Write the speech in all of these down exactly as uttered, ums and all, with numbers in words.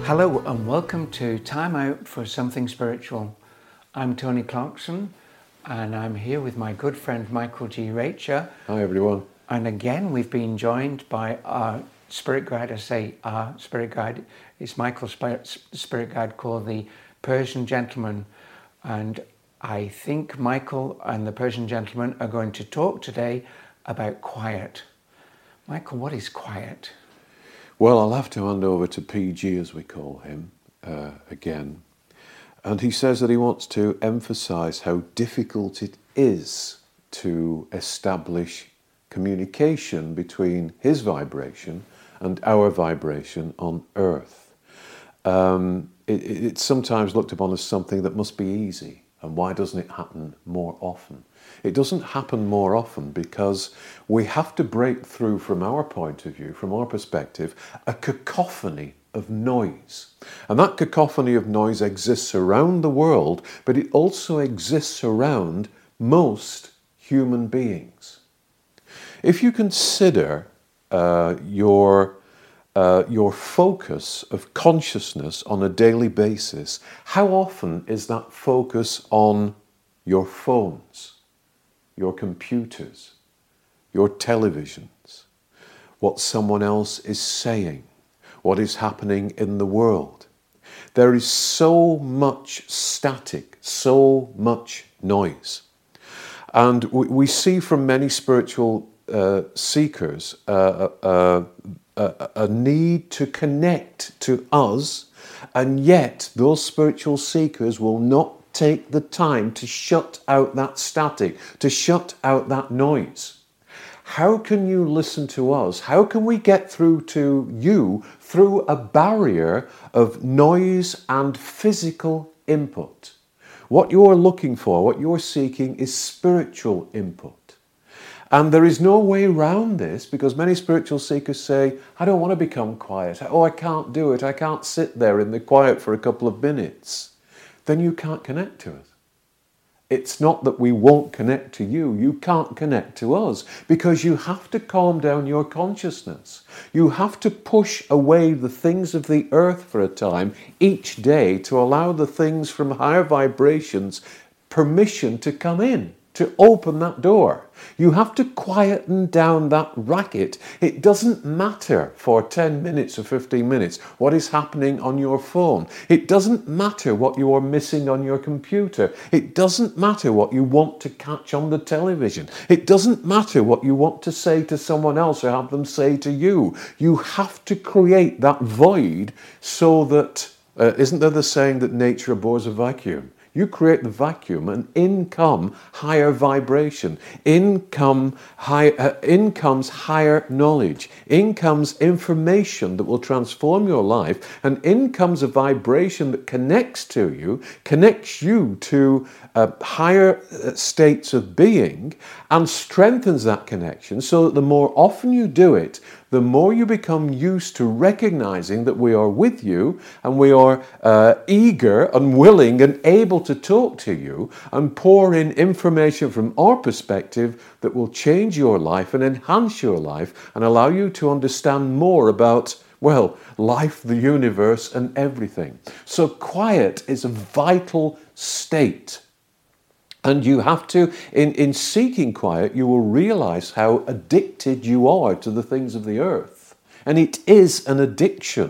Hello and welcome to Time Out for Something Spiritual. I'm Tony Clarkson and I'm here with my good friend Michael G. Racher. Hi everyone. And again we've been joined by our spirit guide. I say our spirit guide. It's Michael's spirit guide called the Persian Gentleman. And I think Michael and the Persian Gentleman are going to talk today about quiet. Michael, what is quiet? Well, I'll have to hand over to P G, as we call him, uh, again. And he says that he wants to emphasize how difficult it is to establish communication between his vibration and our vibration on Earth. Um, it, it's sometimes looked upon as something that must be easy. And why doesn't it happen more often? It doesn't happen more often because we have to break through, from our point of view, from our perspective, a cacophony of noise. And that cacophony of noise exists around the world, but it also exists around most human beings. If you consider uh, your Uh, your focus of consciousness on a daily basis, how often is that focus on your phones, your computers, your televisions, what someone else is saying, what is happening in the world? There is so much static, so much noise. And we, we see from many spiritual uh, seekers uh, uh, A, a need to connect to us, and yet those spiritual seekers will not take the time to shut out that static, to shut out that noise. How can you listen to us? How can we get through to you through a barrier of noise and physical input? What you're looking for, what you're seeking, is spiritual input. And there is no way around this, because many spiritual seekers say, I don't want to become quiet. Oh, I can't do it. I can't sit there in the quiet for a couple of minutes. Then you can't connect to us. It's not that we won't connect to you. You can't connect to us because you have to calm down your consciousness. You have to push away the things of the earth for a time each day to allow the things from higher vibrations permission to come in, to open that door. You have to quieten down that racket. It doesn't matter for ten minutes or fifteen minutes what is happening on your phone. It doesn't matter what you are missing on your computer. It doesn't matter what you want to catch on the television. It doesn't matter what you want to say to someone else or have them say to you. You have to create that void so that, uh, isn't there the saying that nature abhors a vacuum? You create the vacuum, and in come higher vibration. In, come high, uh, in comes higher knowledge. In comes information that will transform your life. And in comes a vibration that connects to you, connects you to uh, higher states of being, and strengthens that connection so that the more often you do it, the more you become used to recognizing that we are with you, and we are uh, eager and willing and able to talk to you and pour in information from our perspective that will change your life and enhance your life and allow you to understand more about, well, life, the universe, and everything. So quiet is a vital state. And you have to, in, in seeking quiet, you will realize how addicted you are to the things of the earth. And it is an addiction.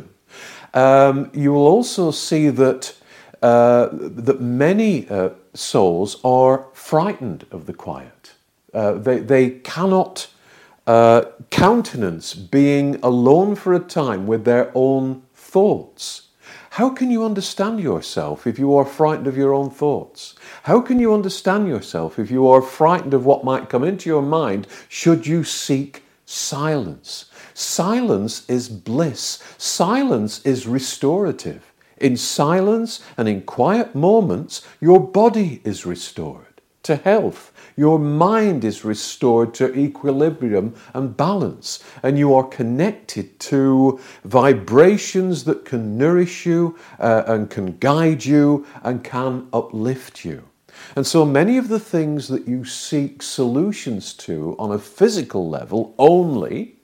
Um, you will also see that, uh, that many uh, souls are frightened of the quiet. Uh, they, they cannot uh, countenance being alone for a time with their own thoughts. How can you understand yourself if you are frightened of your own thoughts? How can you understand yourself if you are frightened of what might come into your mind should you seek silence? Silence is bliss. Silence is restorative. In silence and in quiet moments, your body is restored to health. Your mind is restored to equilibrium and balance, and you are connected to vibrations that can nourish you uh, and can guide you and can uplift you. And so many of the things that you seek solutions to on a physical level only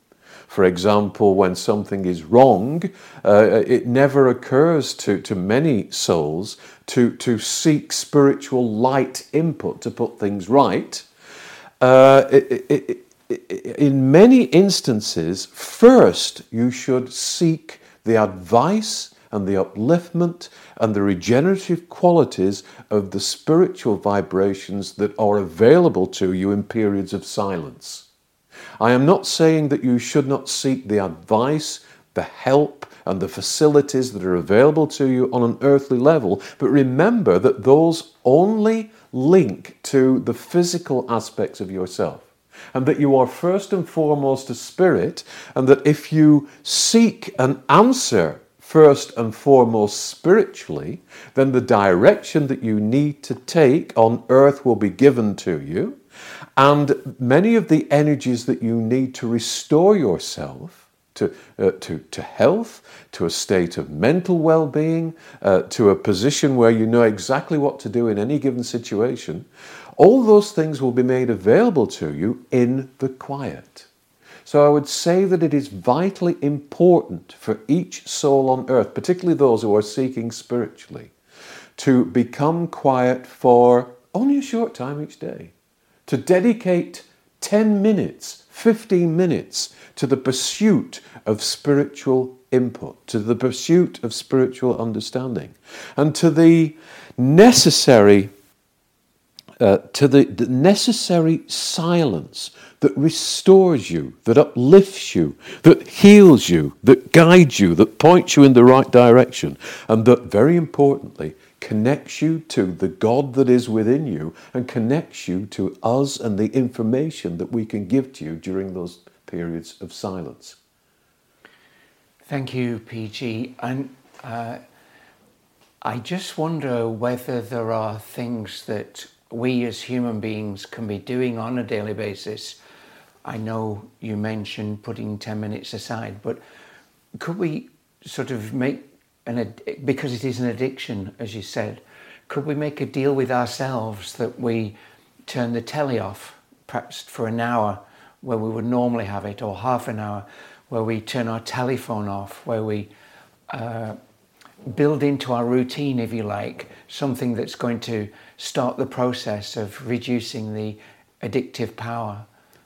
For example, when something is wrong, uh, it never occurs to, to many souls to, to seek spiritual light input to put things right. Uh, it, it, it, in many instances, first you should seek the advice and the upliftment and the regenerative qualities of the spiritual vibrations that are available to you in periods of silence. I am not saying that you should not seek the advice, the help, and the facilities that are available to you on an earthly level, but remember that those only link to the physical aspects of yourself, and that you are first and foremost a spirit, and that if you seek an answer first and foremost spiritually, then the direction that you need to take on earth will be given to you, and many of the energies that you need to restore yourself to, uh, to, to health, to a state of mental well-being, uh, to a position where you know exactly what to do in any given situation, all those things will be made available to you in the quiet. So I would say that it is vitally important for each soul on earth, particularly those who are seeking spiritually, to become quiet for only a short time each day, to dedicate ten minutes, fifteen minutes to the pursuit of spiritual input, to the pursuit of spiritual understanding, and to the necessary Uh, to the, the necessary silence that restores you, that uplifts you, that heals you, that guides you, that points you in the right direction, and that, very importantly, connects you to the God that is within you and connects you to us and the information that we can give to you during those periods of silence. Thank you, P G. And uh, I just wonder whether there are things that we as human beings can be doing on a daily basis. I know you mentioned putting ten minutes aside, but could we sort of make an, because it is an addiction, as you said, could we make a deal with ourselves that we turn the telly off, perhaps for an hour where we would normally have it, or half an hour where we turn our telephone off, where we uh, build into our routine, if you like, something that's going to start the process of reducing the addictive power?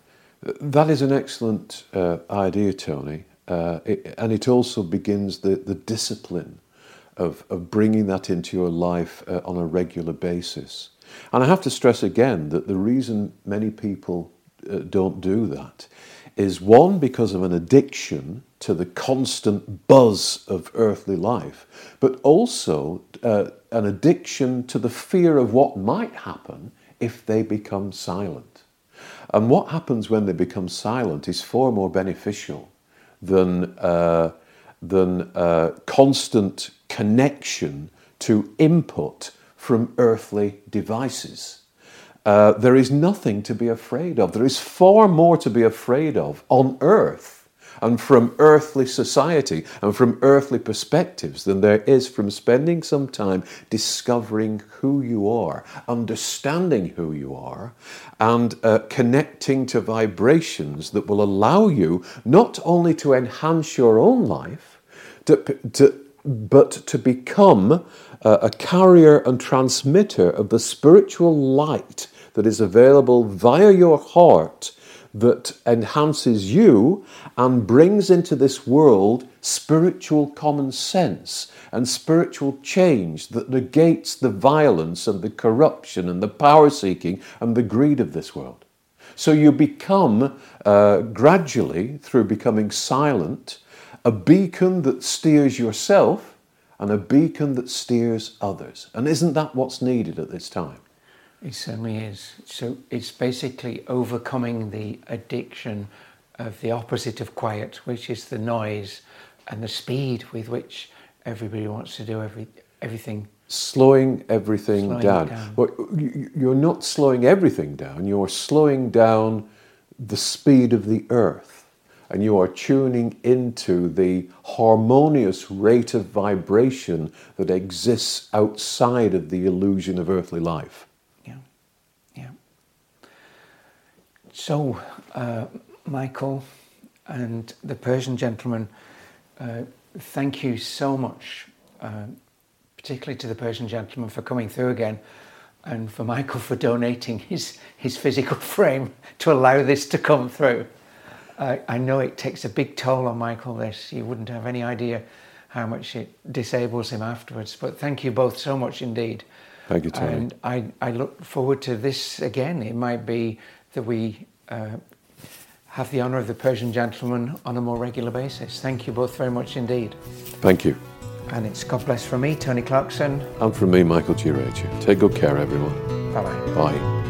That is an excellent uh, idea, Tony, uh, it, and it also begins the, the discipline of, of bringing that into your life uh, on a regular basis. And I have to stress again that the reason many people uh, don't do that is, one, because of an addiction to the constant buzz of earthly life, but also uh, an addiction to the fear of what might happen if they become silent. And what happens when they become silent is far more beneficial than, uh, than uh, constant connection to input from earthly devices. Uh, there is nothing to be afraid of. There is far more to be afraid of on earth and from earthly society and from earthly perspectives than there is from spending some time discovering who you are, understanding who you are, and uh, connecting to vibrations that will allow you not only to enhance your own life, to, to, but to become uh, a carrier and transmitter of the spiritual light that is available via your heart, that enhances you and brings into this world spiritual common sense and spiritual change that negates the violence and the corruption and the power seeking and the greed of this world. So you become, uh, gradually, through becoming silent, a beacon that steers yourself and a beacon that steers others. And isn't that what's needed at this time? It certainly is. So it's basically overcoming the addiction of the opposite of quiet, which is the noise and the speed with which everybody wants to do every everything. Slowing everything slowing down. down. Well, you're not slowing everything down, you're slowing down the speed of the earth. And you are tuning into the harmonious rate of vibration that exists outside of the illusion of earthly life. So, uh, Michael, and the Persian gentleman, uh, thank you so much, uh, particularly to the Persian gentleman for coming through again, and for Michael for donating his, his physical frame to allow this to come through. Uh, I know it takes a big toll on Michael, this. You wouldn't have any idea how much it disables him afterwards. But thank you both so much indeed. Thank you, Tony. And I, I look forward to this again. It might be that we uh, have the honour of the Persian gentleman on a more regular basis. Thank you both very much indeed. Thank you. And it's God bless from me, Tony Clarkson. And from me, Michael G. Rager. Take good care, everyone. Bye-bye. Bye.